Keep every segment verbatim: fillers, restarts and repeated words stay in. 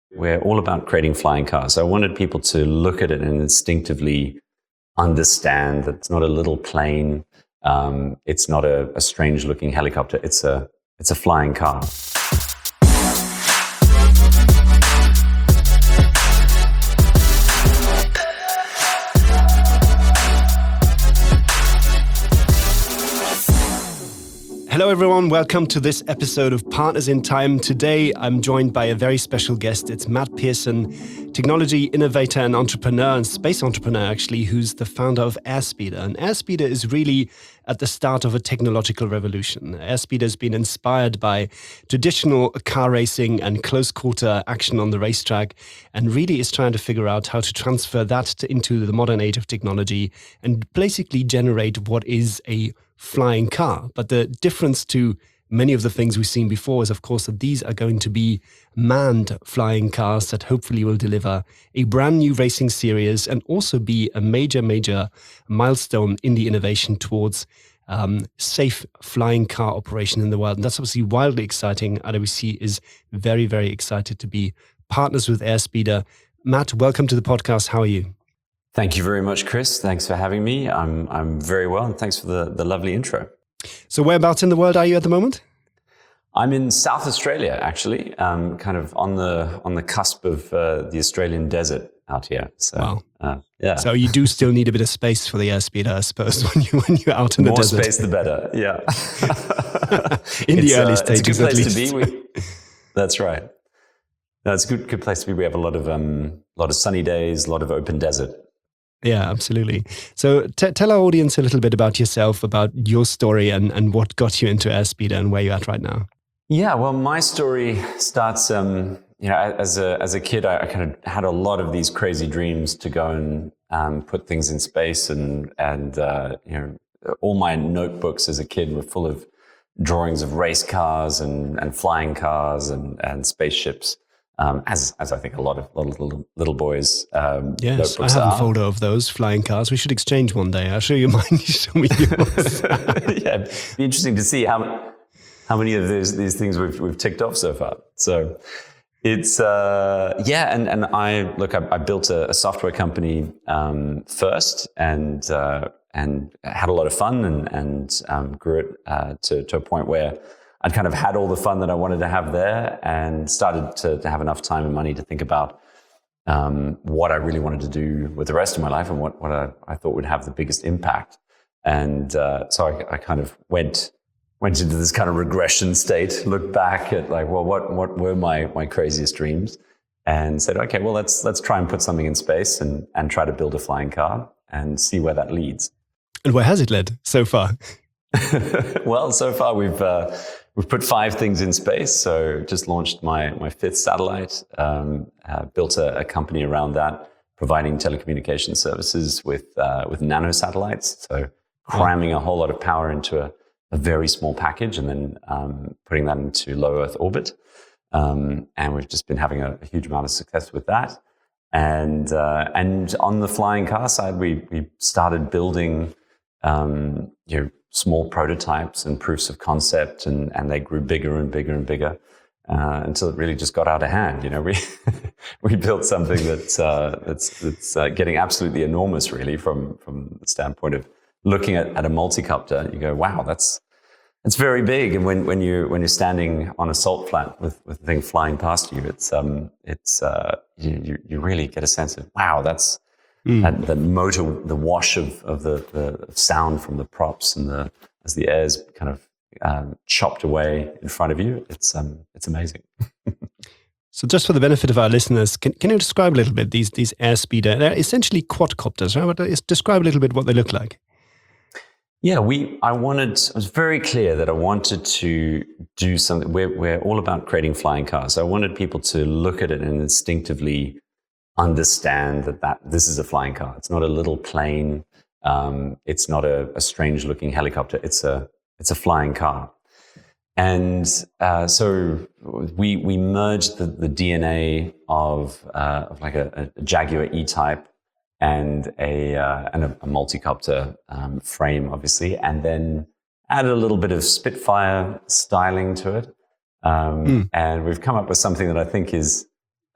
We're all about creating flying cars. So I wanted people to look at it and instinctively understand that it's not a little plane. Um, it's not a, a strange-looking helicopter. It's a it's a flying car. Hello everyone, welcome to this episode of Partners in Time. Today I'm joined by a very special guest. It's Matt Pearson, technology innovator and entrepreneur, and space entrepreneur actually, who's the founder of Airspeeder. And Airspeeder is really at the start of a technological revolution. Airspeeder has been inspired by traditional car racing and close quarter action on the racetrack, and really is trying to figure out how to transfer that to, into the modern age of technology and basically generate what is a flying car. But the difference to many of the things we've seen before is, of course, that these are going to be manned flying cars that hopefully will deliver a brand new racing series and also be a major, major milestone in the innovation towards um, safe flying car operation in the world. And that's obviously wildly exciting. R W C is very, very excited to be partners with Airspeeder. Matt, welcome to the podcast. How are you? Thank you very much, Chris. Thanks for having me. I'm I'm very well, and thanks for the, the lovely intro. So whereabouts in the world are you at the moment? I'm in South Australia, actually, um, kind of on the on the cusp of uh, the Australian desert out here. So, wow. Uh, yeah. So you do still need a bit of space for the Airspeeder, I suppose, when you when you're out in the More desert. More space, the better. Yeah. in it's, the early uh, stages, it's a good place at least. to be. We, that's right. No, it's a good good place to be. We have a lot of um, a lot of sunny days, a lot of open desert. Yeah, absolutely. So t- tell our audience a little bit about yourself, about your story and, and what got you into Airspeeder and where you're at right now. Yeah, well, my story starts, um, you know, as a as a kid, I, I kind of had a lot of these crazy dreams to go and um, put things in space, and and uh, you know, all my notebooks as a kid were full of drawings of race cars and and flying cars and and spaceships. Um, as as I think a lot of little little, little boys. Um, yes, I have are. a folder of those flying cars. We should exchange one day. I'll show you mine. You show me yours. Yeah, it'd be interesting to see how how many of these these things we've we've ticked off so far. So it's uh, yeah, and and I look, I, I built a, a software company um, first, and uh, and had a lot of fun, and and um, grew it uh, to to a point where I'd kind of had all the fun that I wanted to have there, and started to, to have enough time and money to think about um, what I really wanted to do with the rest of my life and what, what I, I thought would have the biggest impact. And uh, so I, I kind of went went into this kind of regression state, looked back at like, well, what what were my my craziest dreams, and said, okay, well, let's let's try and put something in space and and try to build a flying car and see where that leads. And where has it led so far? Well, so far we've uh, we've put five things in space. So just launched my my fifth satellite, um, uh, built a, a company around that, providing telecommunication services with uh, with nano satellites. So cramming a whole lot of power into a, a very small package, and then um, putting that into low Earth orbit. Um, and we've just been having a, a huge amount of success with that. And uh, and on the flying car side, we we started building um, you know. small prototypes and proofs of concept, and, and they grew bigger and bigger and bigger uh, until it really just got out of hand. You know, we we built something that's uh, that's that's uh, getting absolutely enormous, really, from from the standpoint of looking at, at a multicopter. You go, wow, that's that's very big. And when when you when you're standing on a salt flat with with the thing flying past you, it's um it's uh, you you really get a sense of, wow, that's. Mm. And the motor, the wash of, of the, the sound from the props and the as the air's kind of um, chopped away in front of you, it's um, it's amazing. So, just for the benefit of our listeners, can can you describe a little bit these these Airspeeder? They're essentially quadcopters, right? But describe a little bit what they look like. Yeah, we. I wanted. I was very clear that I wanted to do something. We're we're all about creating flying cars. So I wanted people to look at it and instinctively understand that, that this is a flying car. It's not a little plane. Um, it's not a, a strange-looking helicopter. It's a it's a flying car. And uh, so we we merged the, the D N A of uh, of like a, a Jaguar E-Type and a uh, and a, a multicopter um, frame, obviously, and then added a little bit of Spitfire styling to it. Um, mm. And we've come up with something that I think is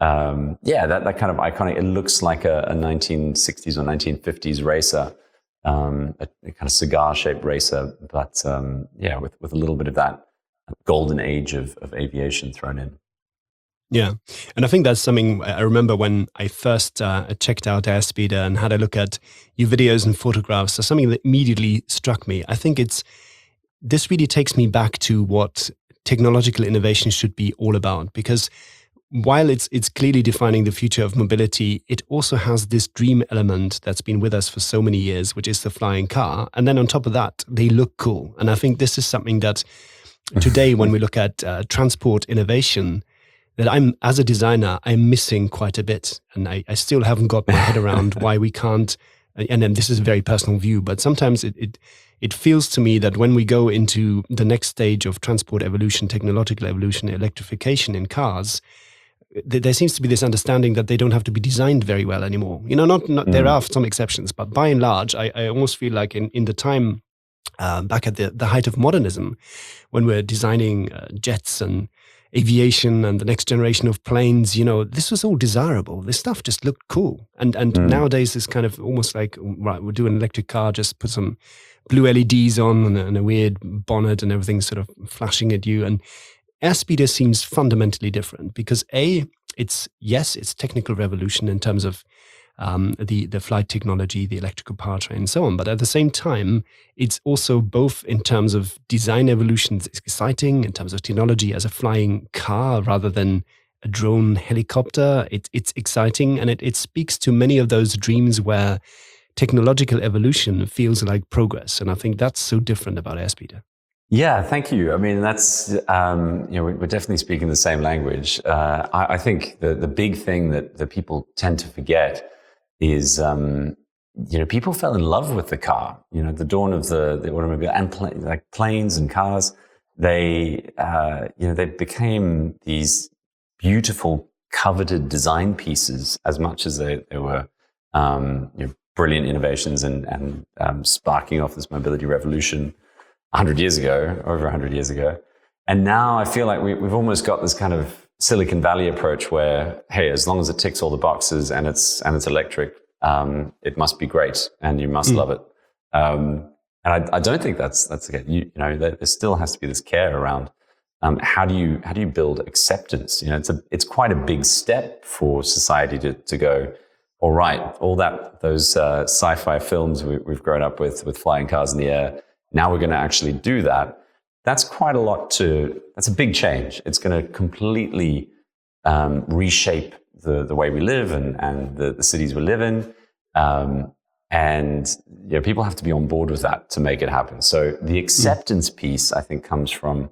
um, yeah, that, that kind of iconic, it looks like a, a nineteen sixties or nineteen fifties racer, um, a, a kind of cigar-shaped racer, but um, yeah, with, with a little bit of that golden age of, of aviation thrown in. Yeah, and I think that's something I remember when I first uh, checked out Airspeeder and had a look at your videos and photographs. So something that immediately struck me. I think it's this really takes me back to what technological innovation should be all about, because while it's it's clearly defining the future of mobility, it also has this dream element that's been with us for so many years, which is the flying car. And then on top of that, they look cool. And I think this is something that today, when we look at uh, transport innovation, that I'm, as a designer, I'm missing quite a bit. And I, I still haven't got my head around why we can't, and then this is a very personal view, but sometimes it, it it feels to me that when we go into the next stage of transport evolution, technological evolution, electrification in cars, th- there seems to be this understanding that they don't have to be designed very well anymore. You know, not, not mm. there are some exceptions, but by and large, I, I almost feel like in, in the time uh, back at the, the height of modernism, when we're designing uh, jets and aviation and the next generation of planes, you know, this was all desirable. This stuff just looked cool. And and mm. nowadays it's kind of almost like, right, we'll do an electric car, just put some blue L E Ds on and a, and a weird bonnet and everything's sort of flashing at you. And Airspeeder seems fundamentally different because A, it's, yes, it's technical revolution in terms of Um, the, the flight technology, the electrical powertrain, and so on. But at the same time, it's also both in terms of design evolution, it's exciting, in terms of technology as a flying car rather than a drone helicopter. It, it's exciting, and it, it speaks to many of those dreams where technological evolution feels like progress. And I think that's so different about Airspeeder. Yeah, thank you. I mean, that's, um, you know, we're definitely speaking the same language. Uh, I, I think the, the big thing that, that people tend to forget is, um, you know, people fell in love with the car. You know, the dawn of the, the automobile and pl- like planes and cars, they, uh, you know, they became these beautiful, coveted design pieces as much as they, they were, um, you know, brilliant innovations and, and um, sparking off this mobility revolution a hundred years ago, over a hundred years ago. And now I feel like we, we've almost got this kind of Silicon Valley approach where, hey, as long as it ticks all the boxes and it's and it's electric, um, it must be great and you must mm. love it. Um, and I, I don't think that's that's okay. You, you know, there, there still has to be this care around um, how do you how do you build acceptance? You know, it's a it's quite a big step for society to to go. All right, all that those uh, sci-fi films we, we've grown up with with flying cars in the air. Now we're going to actually do that. That's quite a lot to, that's a big change. It's going to completely um, reshape the, the way we live and, and the, the cities we live in. Um, and you know, people have to be on board with that to make it happen. So the acceptance piece, I think, comes from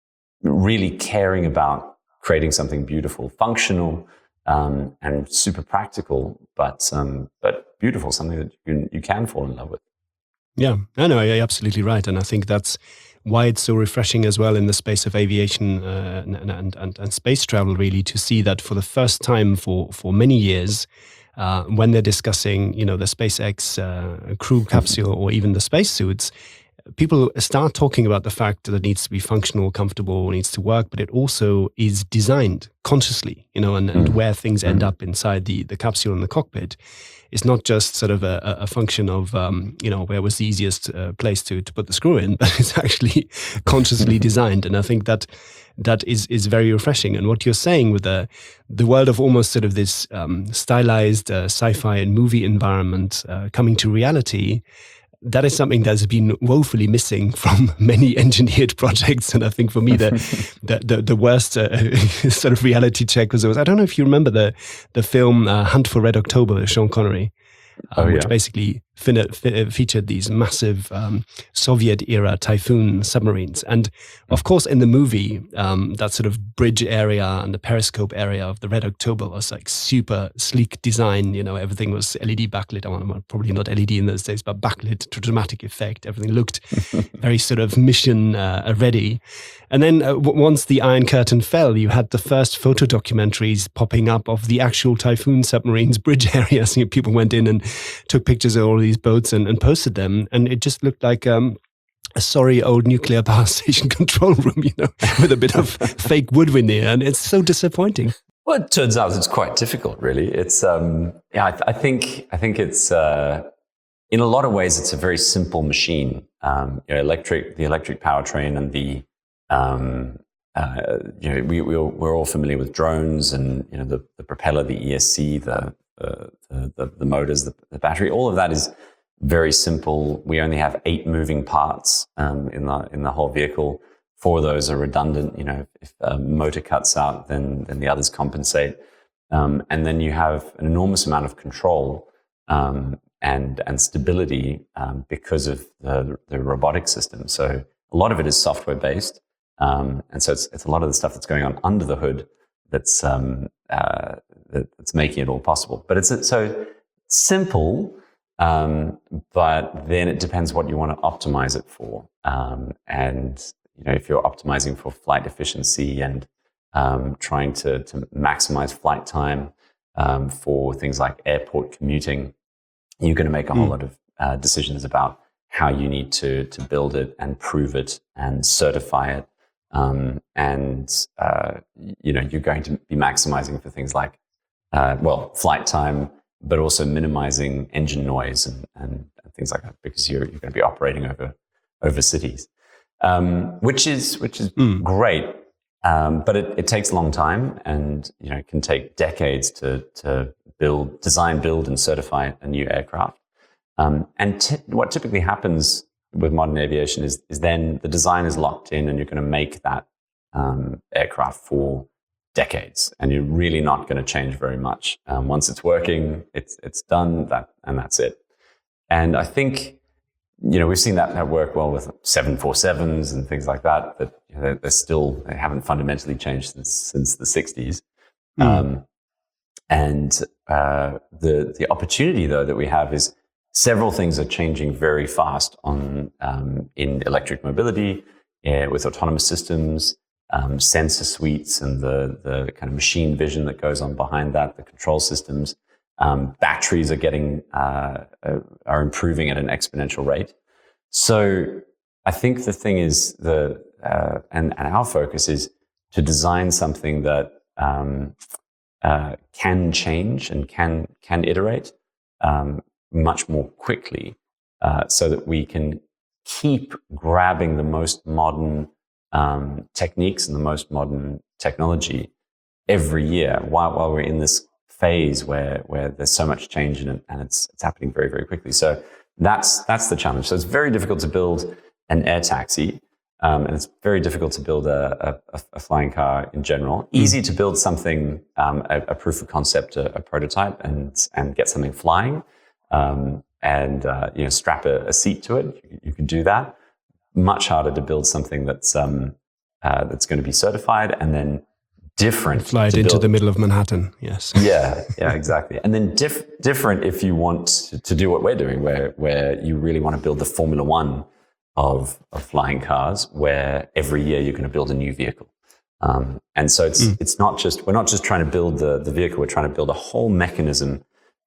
really caring about creating something beautiful, functional, um, and super practical, but um, but beautiful, something that you can, you can fall in love with. Yeah, I know, you're absolutely right. And I think that's why it's so refreshing as well in the space of aviation uh, and, and, and, and space travel, really, to see that for the first time for, for many years, uh, when they're discussing, you know, the SpaceX uh, crew capsule or even the spacesuits, people start talking about the fact that it needs to be functional, comfortable, needs to work, but it also is designed consciously, you know, and, and where things end up inside the, the capsule and the cockpit. It's not just sort of a, a function of, um, you know, where was the easiest uh, place to, to put the screw in, but it's actually consciously designed. And I think that that is is very refreshing. And what you're saying with the the world of almost sort of this um, stylized uh, sci-fi and movie environment uh, coming to reality, that is something that's been woefully missing from many engineered projects. And I think for me, the the, the, the worst uh, sort of reality check was, I don't know if you remember the the film uh, Hunt for Red October with Sean Connery, um, oh, yeah. which basically fin- f- featured these massive um, Soviet-era Typhoon submarines. And of course, in the movie, um, that sort of bridge area and the periscope area of the Red October was like super sleek design. You know, everything was L E D backlit. I well, probably not L E D in those days, but backlit to dramatic effect. Everything looked very sort of mission uh, ready. And then uh, w- once the Iron Curtain fell, you had the first photo documentaries popping up of the actual Typhoon submarines bridge areas. You know, people went in and took pictures of all these boats and, and posted them. And it just looked like um, a sorry old nuclear power station control room, you know, with a bit of fake wood veneer. And it's so disappointing. Well, it turns out it's quite difficult, really. It's um, yeah, I, th- I think I think it's uh, in a lot of ways it's a very simple machine. Um, you know, electric, the electric powertrain, and the um, uh, you know, we we're, we're all familiar with drones, and you know, the, the propeller, the E S C, the the the, the motors, the, the battery. All of that is very simple. We only have eight moving parts um, in the in the whole vehicle. Four of those are redundant. You know, if a motor cuts out, then then the others compensate. Um, and then you have an enormous amount of control um, and and stability um, because of the, the robotic system. So a lot of it is software based, um, and so it's it's a lot of the stuff that's going on under the hood that's um, uh, that, that's making it all possible. But it's so simple. Um, but then it depends what you want to optimize it for, um, and you know, if you're optimizing for flight efficiency and um, trying to, to maximize flight time um, for things like airport commuting, you're going to make a whole mm. lot of uh, decisions about how you need to to build it and prove it and certify it. Um, and uh, you know, you're going to be maximizing for things like uh, well, flight time, but also minimizing engine noise and, and, and things like that, because you're you're going to be operating over over cities. Um, which is which is mm. great, um, but it, it takes a long time, and you know, it can take decades to to build, design, build, and certify a new aircraft. Um, and t- what typically happens with modern aviation is is then the design is locked in, and you're going to make that um, aircraft for decades, and you're really not going to change very much. Um, once it's working, it's it's done, that and that's it. And I think, you know, we've seen that, that work well with seven forty-sevens and things like that, that you know, they're, they're still, they haven't fundamentally changed since, since the sixties. Mm. Um, and uh, the, the opportunity, though, that we have is several things are changing very fast on um, in electric mobility, uh, with autonomous systems, um, sensor suites, and the, the kind of machine vision that goes on behind that, the control systems. Um, batteries are getting uh, uh, are improving at an exponential rate. So I think the thing is the uh, and, and our focus is to design something that um, uh, can change and can can iterate um, much more quickly, uh, so that we can keep grabbing the most modern um, techniques and the most modern technology every year while while we're in this phase where where there's so much change in it, and it's it's happening very, very quickly. So that's that's the challenge. So it's very difficult to build an air taxi, um, and it's very difficult to build a, a, a flying car in general. Mm. Easy to build something, um, a, a proof of concept, a, a prototype, and and get something flying, um, and uh, you know, strap a, a seat to it. You, you could do that. Much harder to build something that's um, uh, that's going to be certified, and then different. Fly it into build. the middle of Manhattan, yes. Yeah, yeah, exactly. And then diff- different if you want to, to do what we're doing, where where you really want to build the Formula One of, of flying cars, where every year you're going to build a new vehicle. Um, and so it's mm. it's not just, we're not just trying to build the, the vehicle, we're trying to build a whole mechanism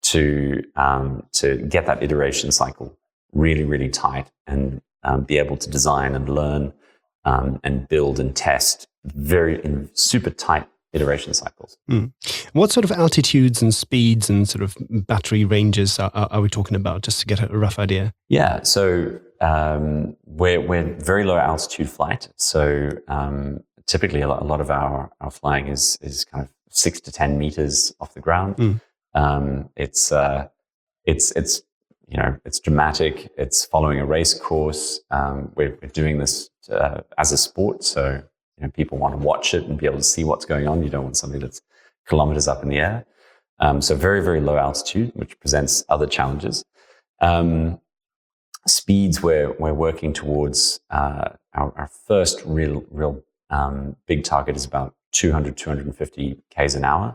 to um, to get that iteration cycle really, really tight, and um, be able to design and learn um, and build and test very in super tight iteration cycles. Mm. What sort of altitudes and speeds and sort of battery ranges are, are, are we talking about, just to get a rough idea? Yeah, so um, we're we're very low altitude flight. So um, typically, a lot, a lot of our, our flying is is kind of six to ten meters off the ground. Mm. Um, it's uh, it's it's you know, it's dramatic. It's following a race course. Um, we're, we're doing this uh, as a sport, so you know, people want to watch it and be able to see what's going on. You don't want something that's kilometers up in the air. Um, so very, very low altitude, which presents other challenges. Um, speeds, we're, we're working towards, uh, our, our first real, real um, big target is about two hundred, two hundred fifty Ks an hour,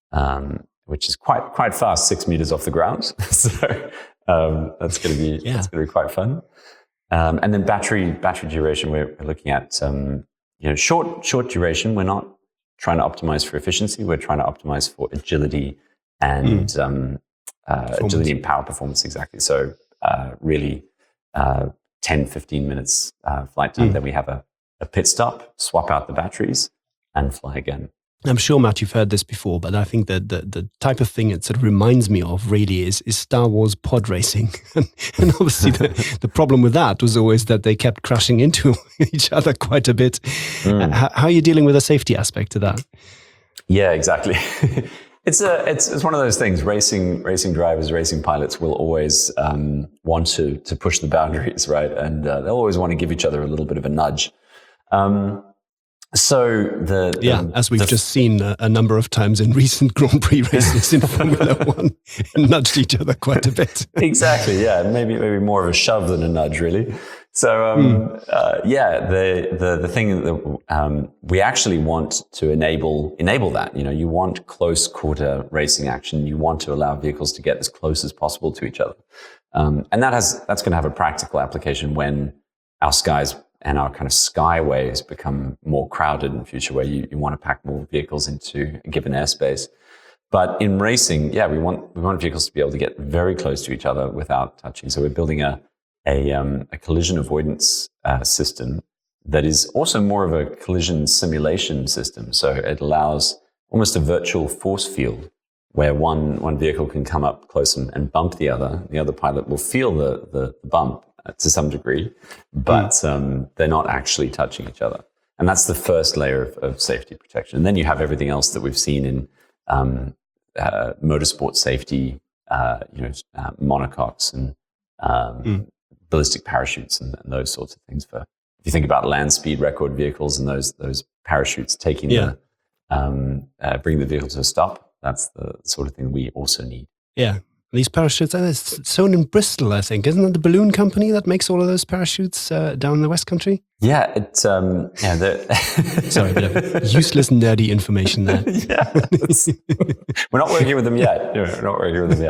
um, which is quite, quite fast, six meters off the ground. so um, that's going to be, yeah. that's going to be quite fun. Um, and then battery, battery duration, we're, we're looking at, um, you know, short, short duration. We're not trying to optimize for efficiency. We're trying to optimize for agility and mm. um, uh, agility and power performance. Exactly. So uh, really uh, ten, fifteen minutes uh, flight time. Mm. Then we have a, a pit stop, swap out the batteries, and fly again. I'm sure, Matt, you've heard this before, but I think that the, the type of thing it sort of reminds me of really is, is Star Wars pod racing. and, and obviously the, the problem with that was always that they kept crashing into each other quite a bit. Mm. How, how are you dealing with the safety aspect of that? Yeah, exactly. It's a it's it's one of those things. Racing racing drivers, racing pilots will always um, want to to push the boundaries, right? And uh, they'll always want to give each other a little bit of a nudge. Um, so the, the yeah, as we've the, just seen a, a number of times in recent Grand Prix races in Formula One, nudged each other quite a bit. Exactly. Yeah, maybe maybe more of a shove than a nudge, really. So um, mm. uh, yeah, the the the thing that um, we actually want to enable enable that. You know, you want close quarter racing action. You want to allow vehicles to get as close as possible to each other, um, and that has that's going to have a practical application when our skies and our kind of skyways become more crowded in the future, where you, you want to pack more vehicles into a given airspace. But in racing, yeah, we want we want vehicles to be able to get very close to each other without touching. So we're building a A, um, a collision avoidance uh, system that is also more of a collision simulation system. So it allows almost a virtual force field where one one vehicle can come up close and, and bump the other. The other pilot will feel the, the bump uh, to some degree, but mm. um, they're not actually touching each other. And that's the first layer of, of safety protection. And then you have everything else that we've seen in um, uh, motorsport safety, uh, you know, uh, monocoques and um, mm. ballistic parachutes and, and those sorts of things. For if you think about land speed record vehicles and those those parachutes taking yeah. the um, uh, bring the vehicle to a stop, that's the sort of thing we also need. Yeah, these parachutes are sewn in Bristol, I think. Isn't it the balloon company that makes all of those parachutes uh, down in the West Country? Yeah, it's um, yeah. Sorry, a bit of useless nerdy information there. Yeah, we're not working with them yet. We're not working with them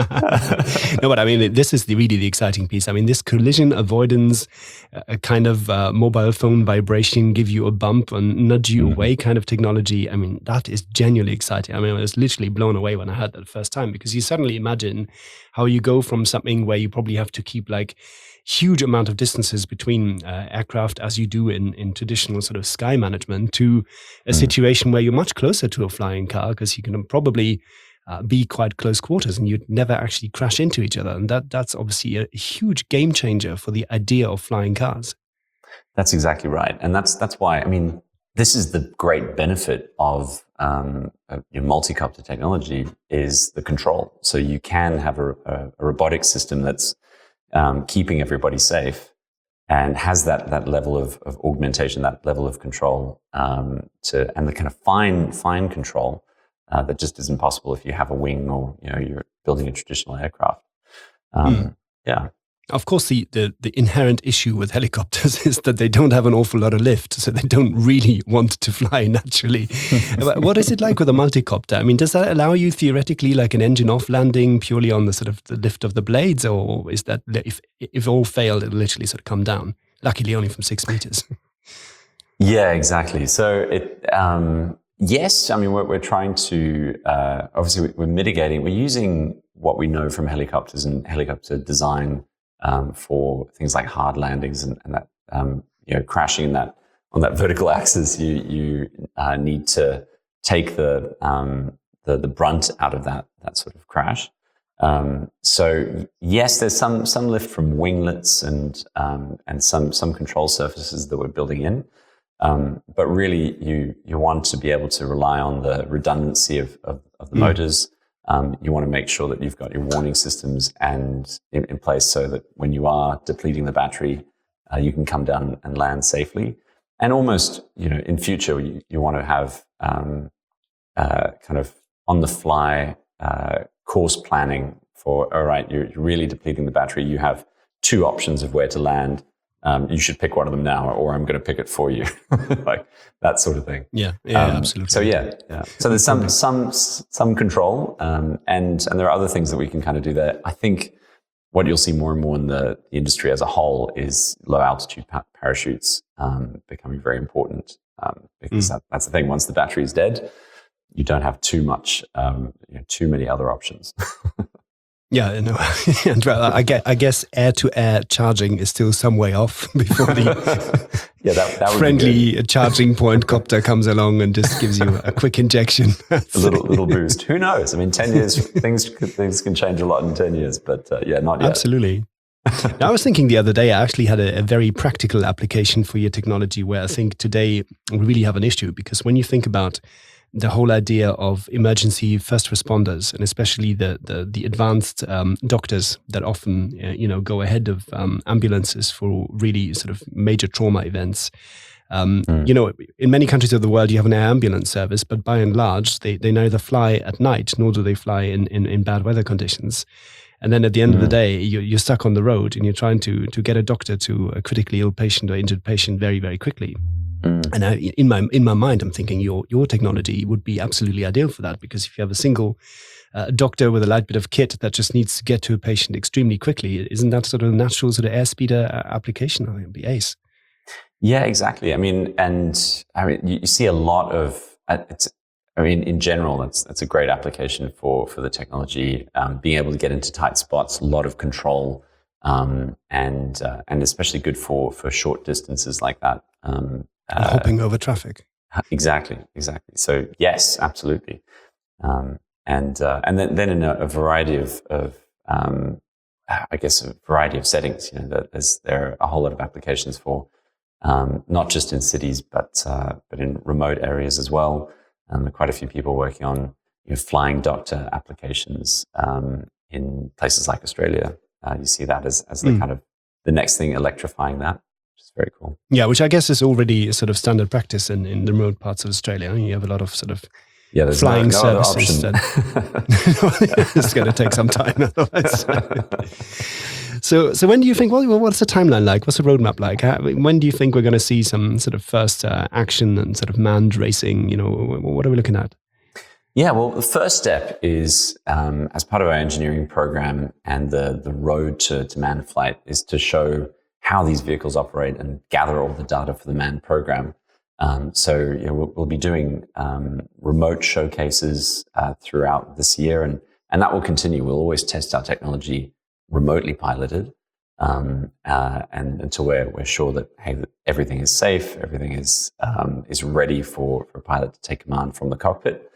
yet. No, but I mean, this is the, really the exciting piece. I mean, this collision avoidance, a kind of uh, mobile phone vibration, give you a bump and nudge you mm-hmm. away kind of technology. I mean, that is genuinely exciting. I mean, I was literally blown away when I heard that the first time, because you suddenly imagine how you go from something where you probably have to keep like huge amount of distances between uh, aircraft, as you do in, in traditional sort of sky management, to a mm. situation where you're much closer to a flying car, because you can probably uh, be quite close quarters and you'd never actually crash into each other. And that that's obviously a huge game changer for the idea of flying cars. That's exactly right. And that's that's why, I mean, this is the great benefit of um, a, your multi-copter technology, is the control. So you can have a, a, a robotic system that's Um, keeping everybody safe and has that that level of, of augmentation, that level of control, um, to and the kind of fine fine control uh, that just isn't possible if you have a wing or you know you're building a traditional aircraft. Um, mm. Yeah. Of course, the, the, the inherent issue with helicopters is that they don't have an awful lot of lift, so they don't really want to fly naturally. What is it like with a multicopter? I mean, does that allow you theoretically like an engine-off landing purely on the sort of the lift of the blades, or is that if if all failed, it'll literally sort of come down? Luckily, only from six meters. Yeah, exactly. So it um, yes, I mean we're we're trying to uh, obviously we're mitigating. We're using what we know from helicopters and helicopter design. Um, for things like hard landings and, and that, um, you know, crashing in that on that vertical axis, you you uh, need to take the, um, the the brunt out of that that sort of crash. Um, so yes, there's some some lift from winglets and um, and some some control surfaces that we're building in, um, but really you you want to be able to rely on the redundancy of of, of the mm. motors. Um, you want to make sure that you've got your warning systems and in, in place so that when you are depleting the battery, uh, you can come down and land safely. And almost, you know, in future, you, you want to have um, uh, kind of on the fly uh, course planning for, all right, you're really depleting the battery. You have two options of where to land. Um, you should pick one of them now, or I'm going to pick it for you, like that sort of thing. Yeah, yeah, um, absolutely. So yeah, yeah. So there's some some some control, um, and and there are other things that we can kind of do there. I think what you'll see more and more in the, the industry as a whole is low altitude pa- parachutes um, becoming very important um, because mm. that, that's the thing. Once the battery is dead, you don't have too much, um, you know, too many other options. Yeah, no, and I guess, I guess air-to-air charging is still some way off before the Yeah, that, that would friendly charging point copter comes along and just gives you a quick injection. a little little boost. Who knows? I mean, ten years, things things can change a lot in ten years, but uh, yeah, not yet. Absolutely. Now, I was thinking the other day, I actually had a, a very practical application for your technology where I think today we really have an issue, because when you think about the whole idea of emergency first responders, and especially the the, the advanced um, doctors that often uh, you know go ahead of um, ambulances for really sort of major trauma events. Um, mm. You know, in many countries of the world, you have an air ambulance service, but by and large, they, they neither fly at night nor do they fly in, in, in bad weather conditions. And then at the end mm. of the day, you're, you're stuck on the road and you're trying to to get a doctor to a critically ill patient or injured patient very, very quickly. Mm. And I, in my in my mind, I'm thinking your your technology would be absolutely ideal for that, because if you have a single uh, doctor with a light bit of kit that just needs to get to a patient extremely quickly, isn't that sort of a natural sort of airspeeder application? I think it'd be ace. Yeah, exactly. I mean, and I mean, you, you see a lot of it's. I mean, in general, that's that's a great application for for the technology. Um, being able to get into tight spots, a lot of control, um, and uh, and especially good for for short distances like that. Um, uh, hopping over traffic. Exactly, exactly. So yes, absolutely. Um, and uh, and then then in a, a variety of of um, I guess a variety of settings. You know, that there's there are a whole lot of applications for um, not just in cities, but uh, but in remote areas as well. Um, there are quite a few people working on you know, flying doctor applications um, in places like Australia. Uh, you see that as, as the mm. kind of the next thing electrifying that, which is very cool. Yeah, which I guess is already sort of standard practice in, in the remote parts of Australia. You have a lot of sort of yeah, there's flying no, no services. That it's going to take some time otherwise. So, so when do you think? Well, what's the timeline like? What's the roadmap like? How, when do you think we're going to see some sort of first uh, action and sort of manned racing? You know, what are we looking at? Yeah, well, the first step is um, as part of our engineering program, and the the road to, to manned flight is to show how these vehicles operate and gather all the data for the manned program. Um, so, you know, we'll, we'll be doing um, remote showcases uh, throughout this year, and and that will continue. We'll always test our technology remotely piloted, um, uh, and until we're we're sure that hey, that everything is safe, everything is um, is ready for, for a pilot to take command from the cockpit,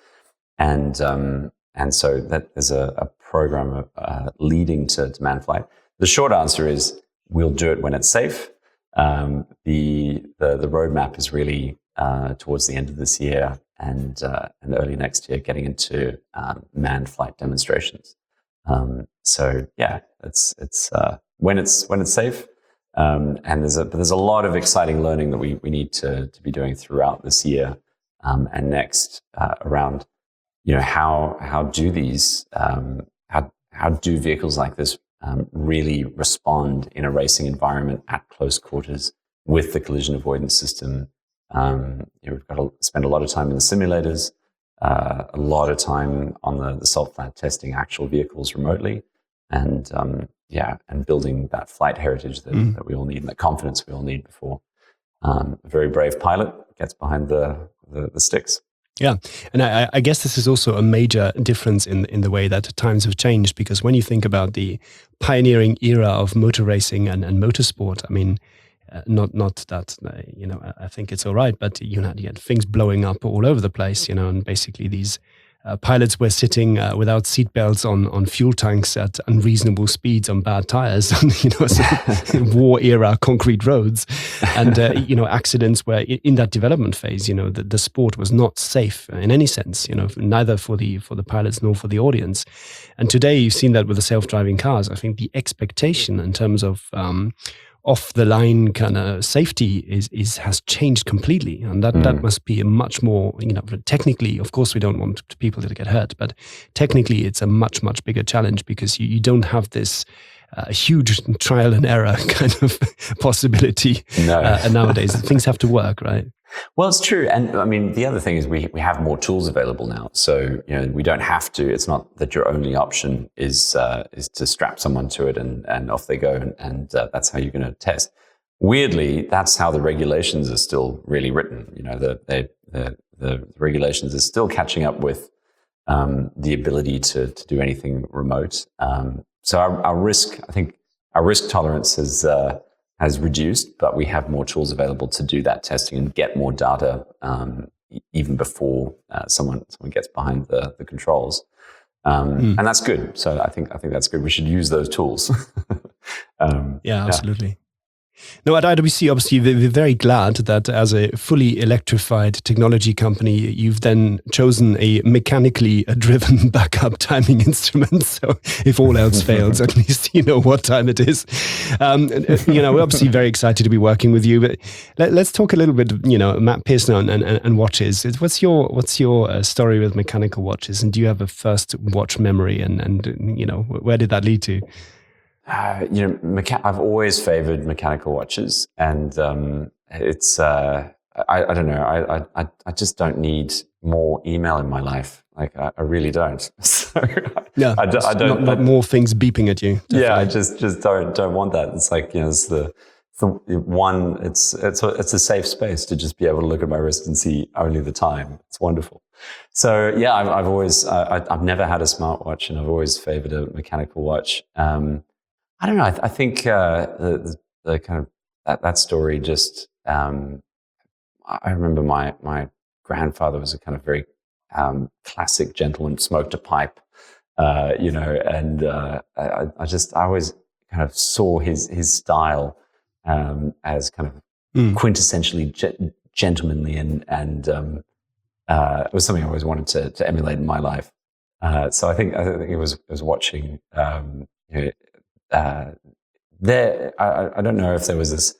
and um, and so that there's a, a program of, uh, leading to, to manned flight. The short answer is we'll do it when it's safe. Um, the the the roadmap is really uh, towards the end of this year and uh, and early next year, getting into um, manned flight demonstrations. Um, so yeah, it's it's uh, when it's when it's safe, um, and there's a but there's a lot of exciting learning that we we need to to be doing throughout this year um, and next uh, around you know how how do these um, how how do vehicles like this um, really respond in a racing environment at close quarters with the collision avoidance system. Um, you know, we've got to spend a lot of time in the simulators. Uh, a lot of time on the, the salt flat testing actual vehicles remotely, and um, yeah, and building that flight heritage that, mm. that we all need, and that confidence we all need before um, a very brave pilot gets behind the the, the sticks. Yeah, and I, I guess this is also a major difference in in the way that times have changed, because when you think about the pioneering era of motor racing and, and motorsport, I mean. Uh, not not that, uh, you know, I think it's all right, but you know, you had things blowing up all over the place, you know, and basically these uh, pilots were sitting uh, without seatbelts on, on fuel tanks at unreasonable speeds on bad tires, on, you know, sort of war era concrete roads. And, uh, you know, accidents were in that development phase, you know, the, the sport was not safe in any sense, you know, neither for the, for the pilots nor for the audience. And today you've seen that with the self-driving cars. I think the expectation in terms of, um, off the line kind of safety is is has changed completely, and that mm. that must be a much more, you know, technically, of course we don't want people to get hurt, but technically it's a much much bigger challenge, because you, you don't have this uh, huge trial and error kind of possibility. No. uh, and nowadays things have to work, right? Well, it's true. And I mean, the other thing is we we have more tools available now. So, you know, we don't have to, it's not that your only option is uh, is to strap someone to it and, and off they go. And, and uh, that's how you're going to test. Weirdly, that's how the regulations are still really written. You know, the, they, the, the regulations are still catching up with um, the ability to, to do anything remote. Um, so our, our risk, I think our risk tolerance has, uh, has reduced, but we have more tools available to do that testing and get more data um, even before uh, someone someone gets behind the the controls. Um, mm. And that's good. So I think I think that's good. We should use those tools. um, yeah, absolutely. Yeah. No, at I W C, obviously, we're very glad that as a fully electrified technology company, you've then chosen a mechanically driven backup timing instrument. So if all else fails, at least you know what time it is. Um, you know, we're obviously very excited to be working with you. But let, let's talk a little bit, you know, Matt Pearson and, and, and watches. What's your what's your uh, story with mechanical watches? And do you have a first watch memory? And, and you know, where did that lead to? Uh, you know, mecha- I've always favored mechanical watches, and um, it's uh, I, I don't know, I, I I just don't need more email in my life. Like I, I really don't. So yeah, I, do, I don't. Not, not more things beeping at you. Definitely. Yeah, I just just don't don't want that. It's like, you know, it's the, the one. It's it's a, it's a safe space to just be able to look at my wrist and see only the time. It's wonderful. So yeah, I've, I've always I, I've never had a smartwatch, and I've always favored a mechanical watch. Um, I don't know. I, th- I think uh, the, the kind of that, that story just. Um, I remember my my grandfather was a kind of very um, classic gentleman, smoked a pipe, uh, you know, and uh, I, I just I always kind of saw his his style um, as kind of mm. quintessentially ge- gentlemanly, and and um, uh, it was something I always wanted to to emulate in my life. Uh, so I think I think it was it was watching. Um, you know, Uh, there, I, I don't know if there was this.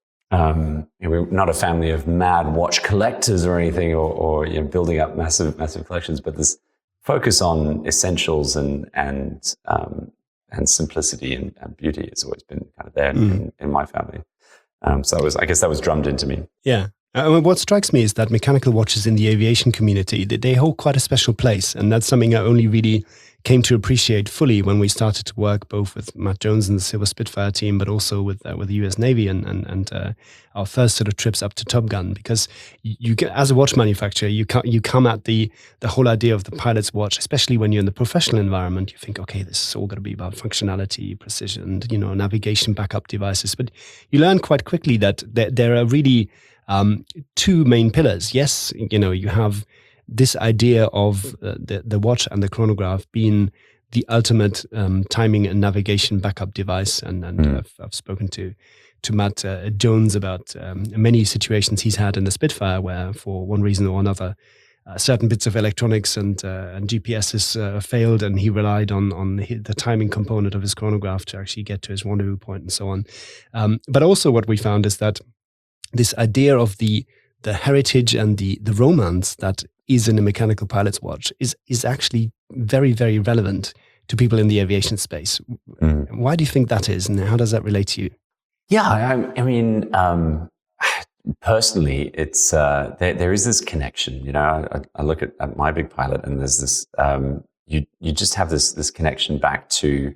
Um, you know, we're not a family of mad watch collectors or anything, or, or you know, building up massive, massive collections. But this focus on essentials and and um, and simplicity and, and beauty has always been kind of there mm. in, in my family. Um, so I was, I guess, that was drummed into me. Yeah. I mean, what strikes me is that mechanical watches in the aviation community, they, they hold quite a special place, and that's something I only really came to appreciate fully when we started to work both with Matt Jones and the Silver Spitfire team, but also with uh, with the U S Navy and and, and uh, our first sort of trips up to Top Gun. Because you get, as a watch manufacturer, you come you come at the the whole idea of the pilot's watch, especially when you're in the professional environment. You think, okay, this is all going to be about functionality, precision, you know, navigation, backup devices. But you learn quite quickly that there, there are really um, two main pillars. Yes, you know, you have this idea of uh, the, the watch and the chronograph being the ultimate um, timing and navigation backup device. And, and mm. I've, I've spoken to to Matt uh, Jones about um, many situations he's had in the Spitfire where, for one reason or another, uh, certain bits of electronics and uh, and G P Ss uh, failed, and he relied on on the, the timing component of his chronograph to actually get to his rendezvous point and so on. Um, but also, what we found is that this idea of the the heritage and the the romance that is in a mechanical pilot's watch is is actually very, very relevant to people in the aviation space. Mm. Why do you think that is, and how does that relate to you? Yeah, I, I mean, um, personally, it's uh, there, there is this connection. You know, I, I look at, at My Big Pilot, and there's this. Um, you you just have this this connection back to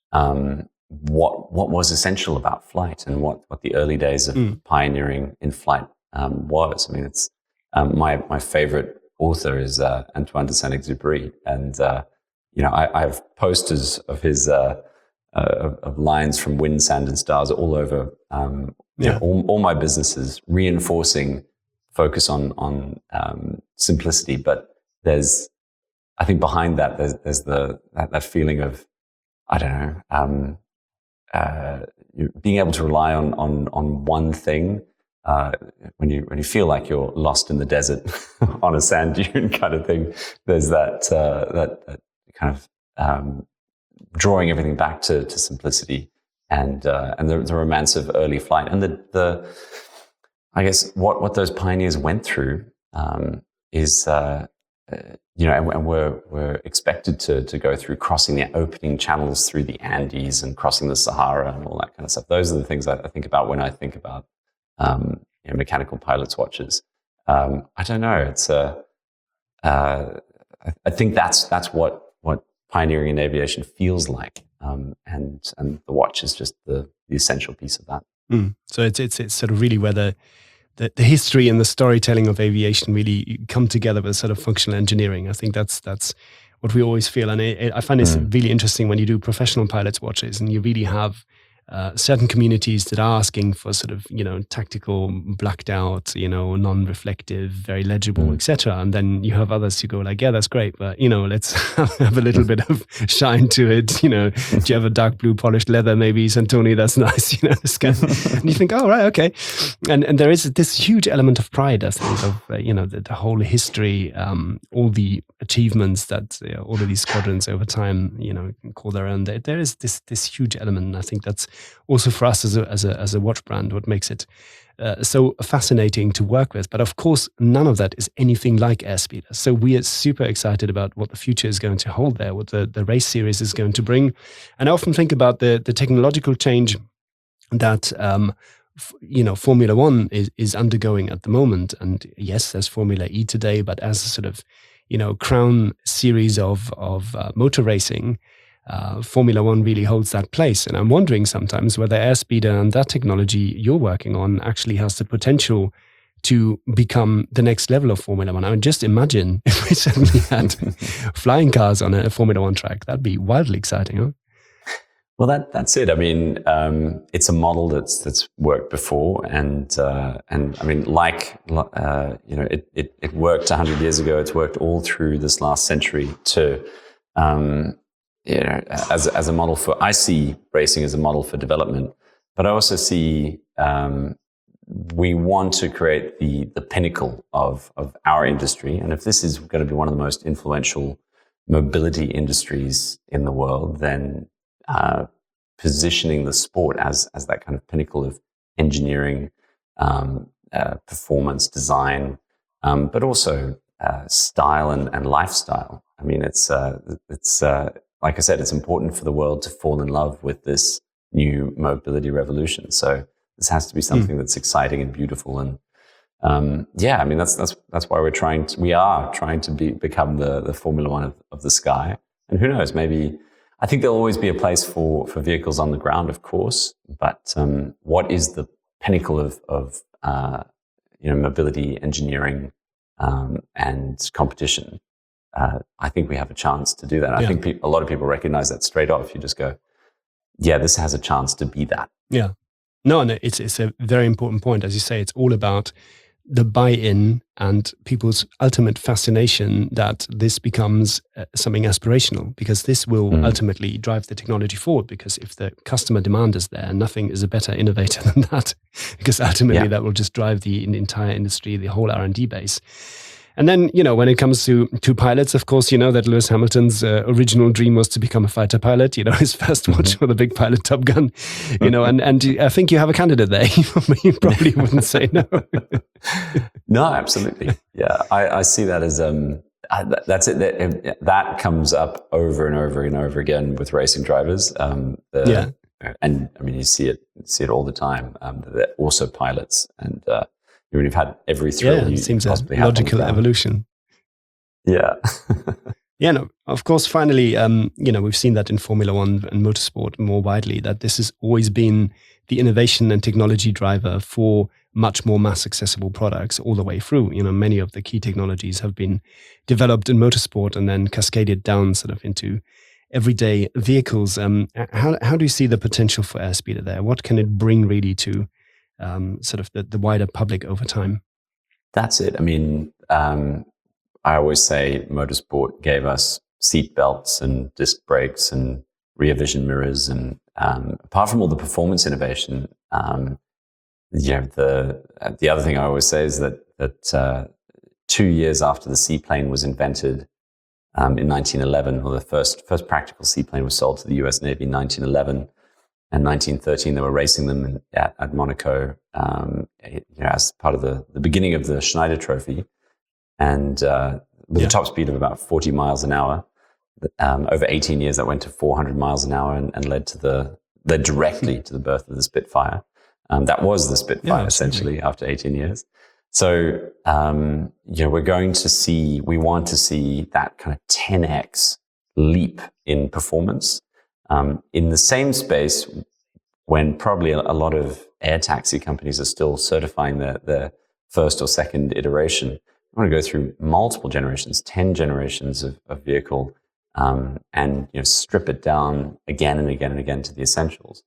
um, what what was essential about flight and what what the early days of mm. pioneering in flight um, was. I mean, it's um, my my favorite author is uh, Antoine de Saint-Exupéry, and uh, you know, I, I have posters of his uh, uh, of, of lines from Wind, Sand, and Stars all over um, yeah. you know, all, all my businesses, reinforcing focus on on um, simplicity. But there's, I think, behind that, there's, there's the that, that feeling of, I don't know, um, uh, being able to rely on on on one thing. Uh, when you when you feel like you're lost in the desert on a sand dune kind of thing, there's that uh, that, that kind of um, drawing everything back to, to simplicity and uh, and the, the romance of early flight, and the the I guess what, what those pioneers went through um, is uh, uh, you know, and, and we're we're expected to to go through crossing the opening channels through the Andes and crossing the Sahara and all that kind of stuff. Those are the things I, I think about when I think about Um, you know, mechanical pilot's watches. Um, I don't know. It's a. Uh, I, I think that's that's what what pioneering in aviation feels like, um, and and the watch is just the, the essential piece of that. Mm. So it's it's it's sort of really where the, the the history and the storytelling of aviation really come together with sort of functional engineering. I think that's that's what we always feel, and it, it, I find it's mm. really interesting when you do professional pilots' watches and you really have uh, certain communities that are asking for sort of, you know, tactical, blacked out, you know, non-reflective, very legible, Mm. et cetera. And then you have others who go like, yeah, that's great, but, you know, let's have a little bit of shine to it. You know, do you have a dark blue polished leather, maybe, Santoni? That's nice. You know, this kind of, and you think, oh, right, okay. And and there is this huge element of pride, I think, of, uh, you know, the, the whole history, um, all the achievements that uh, all of these squadrons over time, you know, can call their own. There, there is this this huge element, and I think that's also for us as a as a as a watch brand what makes it uh, so fascinating to work with. But of course, none of that is anything like Airspeeder. So we are super excited about what the future is going to hold there, what the, the race series is going to bring. And I often think about the the technological change that um, f- you know Formula One is is undergoing at the moment. And yes, there's Formula E today, but as a sort of you know crown series of of uh, motor racing, uh, Formula One really holds that place. And I'm wondering sometimes whether Airspeeder and that technology you're working on actually has the potential to become the next level of Formula One. I mean, just imagine if we suddenly had flying cars on a Formula One track. That'd be wildly exciting, huh? Well, that that's it. I mean, um, it's a model that's that's worked before, and uh, and I mean, like uh, you know, it it, it worked a hundred years ago. It's worked all through this last century. To um, you know, as as a model for, I see racing as a model for development, but I also see um, we want to create the the pinnacle of of our industry, and if this is going to be one of the most influential mobility industries in the world, then Uh, positioning the sport as as that kind of pinnacle of engineering, um, uh, performance, design, um, but also uh, style and, and lifestyle. I mean, it's uh, it's uh, like I said, it's important for the world to fall in love with this new mobility revolution. So this has to be something mm. that's exciting and beautiful. And um, yeah, I mean, that's that's that's why we're trying to, we are trying to be become the the Formula One of, of the sky. And who knows, maybe. I think there'll always be a place for, for vehicles on the ground, of course, but um, what is the pinnacle of, of uh, you know, mobility engineering um, and competition? Uh, I think we have a chance to do that. I yeah. think pe- a lot of people recognize that straight off. You just go, yeah, this has a chance to be that. Yeah. No, no, it's it's a very important point. As you say, it's all about the buy-in and people's ultimate fascination that this becomes uh, something aspirational, because this will mm. ultimately drive the technology forward. Because if the customer demand is there, nothing is a better innovator than that, because ultimately yeah. that will just drive the, the entire industry, the whole R and D base. And then, you know, when it comes to, to pilots, of course, you know that Lewis Hamilton's uh, original dream was to become a fighter pilot. You know, his first watch mm-hmm. for the big pilot Top Gun, you know, and, and I think you have a candidate there. You probably wouldn't say no. No, absolutely. Yeah, I, I see that as, um, that's it. That, that comes up over and over and over again with racing drivers. Um, the, yeah. And I mean, you see it, see it all the time. Um, they're also pilots, and, uh, you've had every thrill. Yeah, you it seems a possibly logical evolution. Yeah. Yeah, no, of course, finally, um, you know, we've seen that in Formula One and motorsport more widely, that this has always been the innovation and technology driver for much more mass accessible products all the way through. You know, many of the key technologies have been developed in motorsport and then cascaded down sort of into everyday vehicles. Um, how, how do you see the potential for Airspeeder there? What can it bring really to Um, sort of the, the wider public over time? That's it. I mean, um, I always say motorsport gave us seat belts and disc brakes and rear vision mirrors. And um, apart from all the performance innovation, um, you know, the the other thing I always say is that that uh, two years after the seaplane was invented um, in nineteen eleven, or the first first practical seaplane was sold to the U S Navy in nineteen eleven. In nineteen thirteen, they were racing them in, at, at Monaco, um, you know, as part of the, the beginning of the Schneider Trophy, and uh, with yeah. a top speed of about forty miles an hour. Um, over eighteen years, that went to four hundred miles an hour, and, and led to the led directly to the birth of the Spitfire. Um, that was the Spitfire yeah, essentially after eighteen years. So um, you know, we're going to see, we want to see that kind of ten x leap in performance. Um, in the same space, when probably a, a lot of air taxi companies are still certifying their, their first or second iteration, we want to go through multiple generations, ten generations of, of vehicle, um, and you know, strip it down again and again and again to the essentials.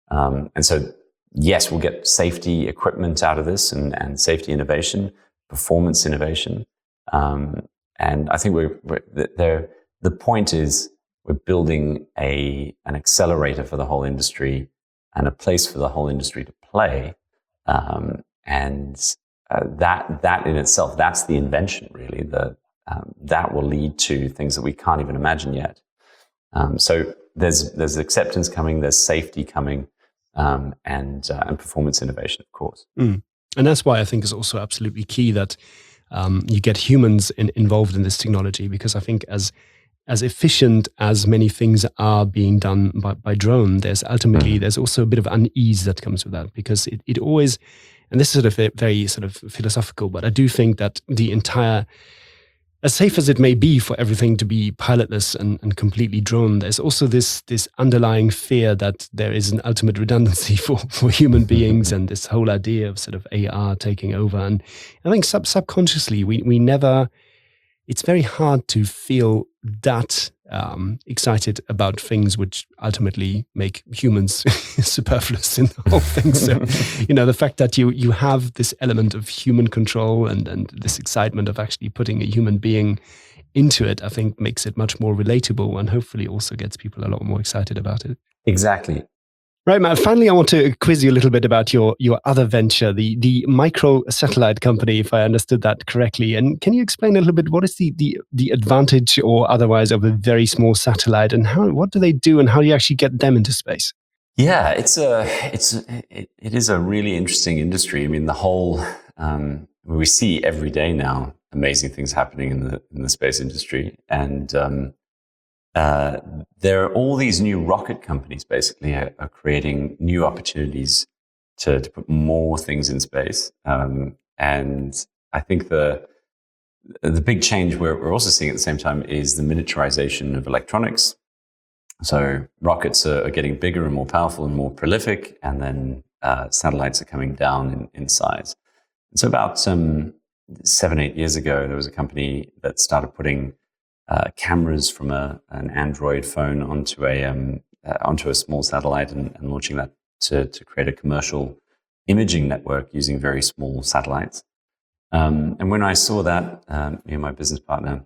Um, and so, yes, we'll get safety equipment out of this and, and safety innovation, performance innovation. Um, and I think we're, we're there. The point is we're building a an accelerator for the whole industry and a place for the whole industry to play. Um, and uh, that that in itself, that's the invention, really. The um, that will lead to things that we can't even imagine yet. Um, so there's there's acceptance coming, there's safety coming, um, and uh, and performance innovation, of course. Mm. And that's why I think it's also absolutely key that um, you get humans in, involved in this technology, because I think as as efficient as many things are being done by, by drone, there's ultimately mm. there's also a bit of unease that comes with that, because it, it always, and this is sort of very sort of philosophical, but I do think that the entire, as safe as it may be for everything to be pilotless and, and completely drone, there's also this this underlying fear that there is an ultimate redundancy for, for human beings, and this whole idea of sort of A R taking over. And I think sub subconsciously we we never, it's very hard to feel that um, excited about things which ultimately make humans superfluous in the whole thing. So, you know, the fact that you you have this element of human control and, and this excitement of actually putting a human being into it, I think makes it much more relatable, and hopefully also gets people a lot more excited about it. Exactly. Right, Matt. Finally, I want to quiz you a little bit about your your other venture, the the micro satellite company, if I understood that correctly. And can you explain a little bit what is the the the advantage or otherwise of a very small satellite, and how what do they do, and how do you actually get them into space? Yeah, it's a it's it, it is a really interesting industry. I mean, the whole um, we see every day now amazing things happening in the in the space industry, and um, Uh, there are all these new rocket companies basically are, are creating new opportunities to, to put more things in space. Um, and I think the the big change we're, we're also seeing at the same time is the miniaturization of electronics. So rockets are, are getting bigger and more powerful and more prolific, and then uh, satellites are coming down in, in size. And so about um, seven, eight years ago, there was a company that started putting Uh, cameras from a, an Android phone onto a um, uh, onto a small satellite and, and launching that to, to create a commercial imaging network using very small satellites. Um, and when I saw that, um, me and my business partner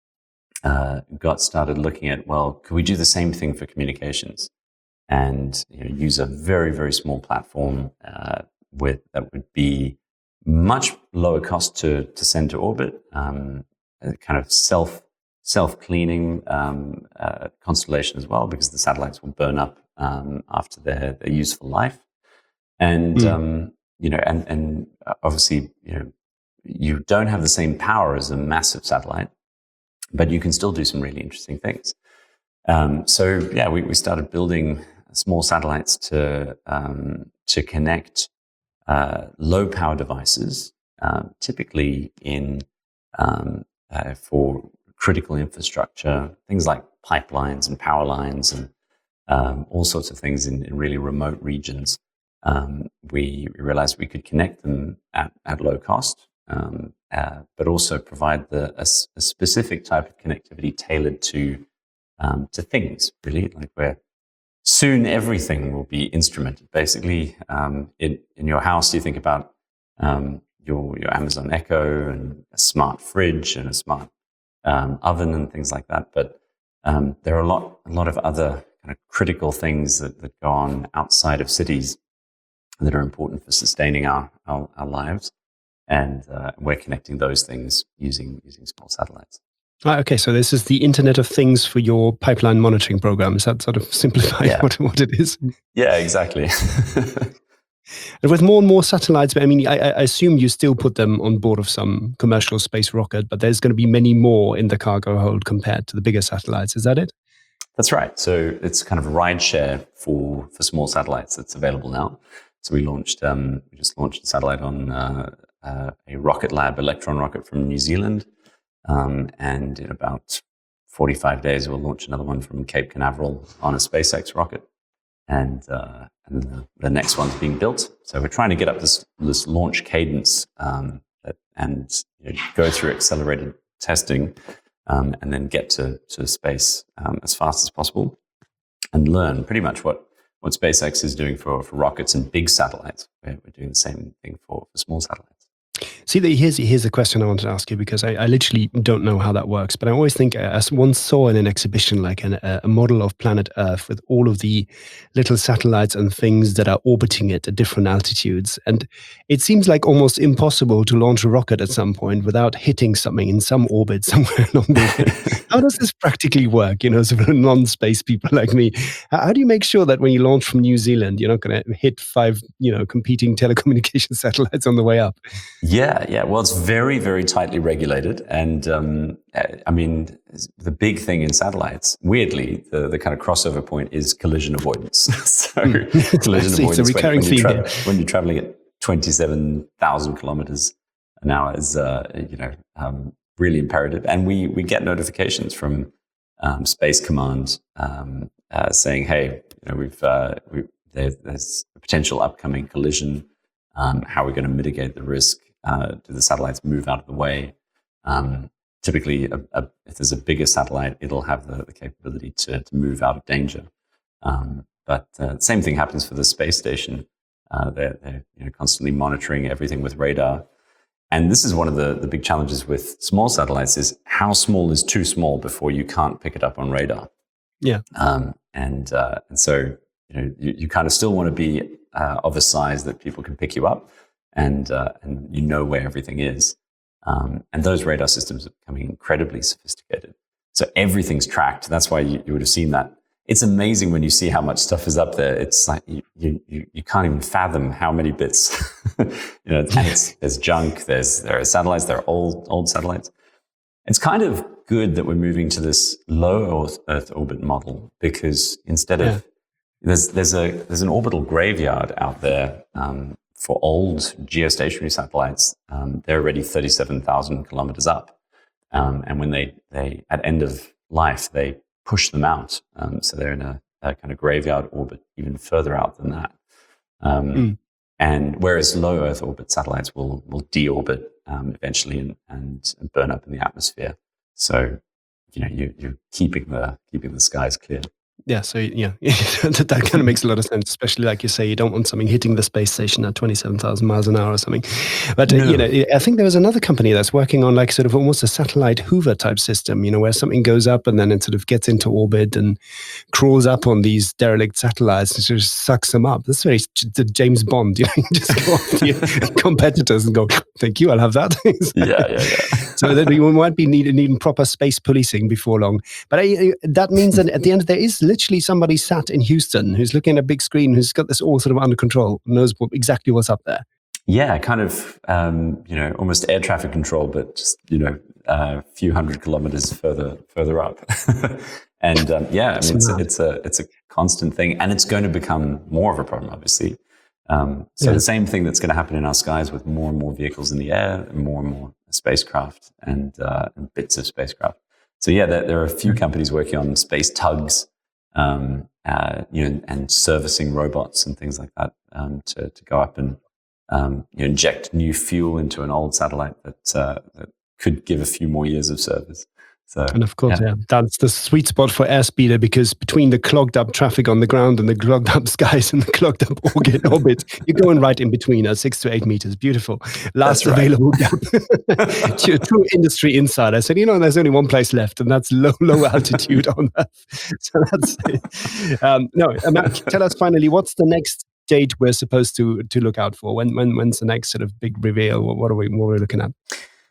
uh, got started looking at, well, could we do the same thing for communications and you know, use a very, very small platform uh, with that would be much lower cost to, to send to orbit, um, kind of self self-cleaning um, uh, constellation as well, because the satellites will burn up um, after their, their useful life. And, mm. um, you know, and, and obviously, you know, you don't have the same power as a massive satellite, but you can still do some really interesting things. Um, so yeah, we, we started building small satellites to, um, to connect uh, low power devices, uh, typically in, um, uh, for critical infrastructure, things like pipelines and power lines and um, all sorts of things in, in really remote regions. Um, we, we realized we could connect them at, at low cost, um, uh, but also provide the, a, a specific type of connectivity tailored to um, to things, really, like where soon everything will be instrumented. Basically, um, in, in your house, you think about um, your, your Amazon Echo and a smart fridge and a smart Um, oven and things like that, but um, there are a lot, a lot of other kind of critical things that, that go on outside of cities that are important for sustaining our our, our lives, and uh, we're connecting those things using using small satellites. Ah, okay, so this is the Internet of Things for your pipeline monitoring program. Is that sort of simplifying yeah. what what it is? Yeah, exactly. And with more and more satellites, I mean, I, I assume you still put them on board of some commercial space rocket, but there's going to be many more in the cargo hold compared to the bigger satellites. Is that it? That's right. So it's kind of a ride share for, for small satellites that's available now. So we launched, um, we just launched a satellite on uh, uh, a Rocket Lab Electron rocket from New Zealand. Um, and in about forty-five days, we'll launch another one from Cape Canaveral on a SpaceX rocket. And, uh, and the, the next one's being built. So we're trying to get up this this launch cadence um, that, and you know, go through accelerated testing, um, and then get to to space um, as fast as possible, and learn pretty much what what SpaceX is doing for, for rockets and big satellites. We're, we're doing the same thing for, for small satellites. See, here's here's the question I wanted to ask you, because I, I literally don't know how that works. But I always think, I once saw in an exhibition like an, a model of planet Earth with all of the little satellites and things that are orbiting it at different altitudes, and it seems like almost impossible to launch a rocket at some point without hitting something in some orbit somewhere along the way. How does this practically work? You know, sort of non-space people like me. How, how do you make sure that when you launch from New Zealand, you're not going to hit five, you know, competing telecommunication satellites on the way up? Yeah, yeah. Well, it's very, very tightly regulated. And um, I mean, the big thing in satellites, weirdly, the, the kind of crossover point is collision avoidance. so mm. collision See, avoidance it's a recurring when, when, theme you're tra- when you're traveling at twenty-seven thousand kilometers an hour is, uh, you know, um, really imperative. And we, we get notifications from um, Space Command um, uh, saying, hey, you know, we've, uh, we, there, there's a potential upcoming collision. Um, how are we going to mitigate the risk? Uh, do the satellites move out of the way? Um, typically, a, a, if there's a bigger satellite, it'll have the, the capability to, to move out of danger. Um, but uh, the same thing happens for the space station. Uh, they're they're you know, constantly monitoring everything with radar. And this is one of the, the big challenges with small satellites is how small is too small before you can't pick it up on radar. Yeah. Um, and uh, and so you know you, you kind of still want to be uh, of a size that people can pick you up, and uh, and you know where everything is. Um, and those radar systems are becoming incredibly sophisticated. So everything's tracked. That's why you, you would have seen that. It's amazing when you see how much stuff is up there. It's like you you, you can't even fathom how many bits. you know, and it's, there's junk. There's there are satellites. There are old old satellites. It's kind of good that we're moving to this low Earth, Earth orbit model, because instead of yeah. there's there's a there's an orbital graveyard out there um, for old geostationary satellites. Um, they're already thirty-seven thousand kilometers up, um, and when they they at end of life they push them out, um, so they're in a, a kind of graveyard orbit even further out than that. Um, mm. And whereas low Earth orbit satellites will will deorbit um, eventually and, and and burn up in the atmosphere. So you know you, you're keeping the keeping the skies clear. Yeah, so yeah, that, that kind of makes a lot of sense, especially like you say, you don't want something hitting the space station at twenty-seven thousand miles an hour or something. But, no. uh, you know, I think there was another company that's working on like sort of almost a satellite Hoover type system, you know, where something goes up and then it sort of gets into orbit and crawls up on these derelict satellites and just sucks them up. That's very the James Bond, you know, you just go off to your competitors and go, thank you, I'll have that. yeah, yeah, yeah. So that we might be needing, needing proper space policing before long. But I, that means that at the end, there is literally somebody sat in Houston who's looking at a big screen, who's got this all sort of under control, knows what, exactly what's up there. Yeah, kind of, um, you know, almost air traffic control, but just, you know, a few hundred kilometers further further up. and um, yeah, I mean, it's, it's a it's a constant thing, and it's going to become more of a problem, obviously. Um, so yeah. the same thing that's going to happen in our skies with more and more vehicles in the air, and more and more spacecraft and, uh, and bits of spacecraft. So yeah, there, there are a few companies working on space tugs, um, uh, you know, and servicing robots and things like that um, to to go up and um, you know, inject new fuel into an old satellite that uh, that could give a few more years of service. So, and of course, yeah. yeah, that's the sweet spot for Airspeeder, because between the clogged up traffic on the ground and the clogged up skies and the clogged up orbit, orbit you're going right in between at six to eight meters. Beautiful. Last that's available gap. True, true industry insider. I said, you know, there's only one place left, and that's low, low altitude on Earth. So that's it. Um, no, Matt, tell us finally, what's the next date we're supposed to to look out for? When when when's the next sort of big reveal? What are we what are we looking at?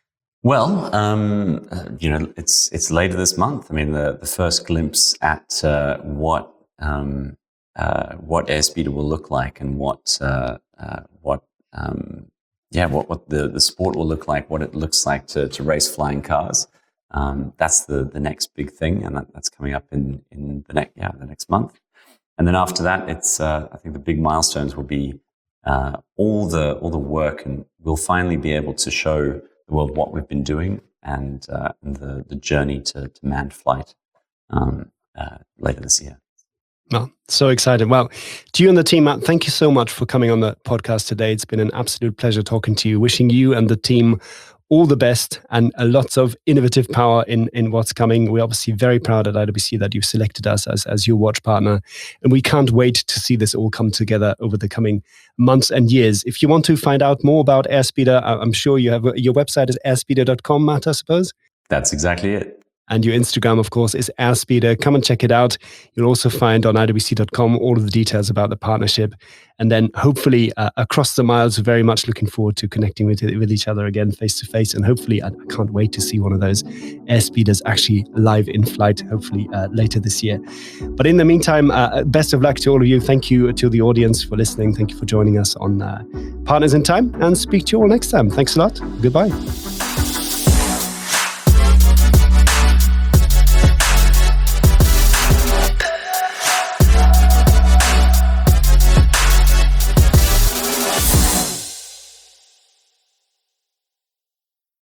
Well, um, uh, you know, it's it's later this month. I mean, the, the first glimpse at uh, what um, uh, what Airspeeder will look like, and what uh, uh, what um, yeah, what, what the, the sport will look like, what it looks like to to race flying cars. Um, that's the the next big thing, and that, that's coming up in in the next yeah the next month. And then after that, it's uh, I think the big milestones will be uh, all the all the work, and we'll finally be able to show the world what we've been doing, and, uh, and the, the journey to, to manned flight um, uh, later this year. Well, so excited. Well, to you and the team, Matt, thank you so much for coming on the podcast today. It's been an absolute pleasure talking to you. Wishing you and the team all the best and uh, lots of innovative power in, in what's coming. We're obviously very proud at I W C that you've selected us as, as your watch partner. And we can't wait to see this all come together over the coming months and years. If you want to find out more about Airspeeder, I'm sure you have your website is airspeeder dot com, Matt, I suppose? That's exactly it. And your Instagram, of course, is Airspeeder. Come and check it out. You'll also find on I W C dot com all of the details about the partnership. And then hopefully uh, across the miles, very much looking forward to connecting with, with each other again face to face. And hopefully, I can't wait to see one of those Airspeeders actually live in flight, hopefully uh, later this year. But in the meantime, uh, best of luck to all of you. Thank you to the audience for listening. Thank you for joining us on uh, Partners in Time, and speak to you all next time. Thanks a lot. Goodbye.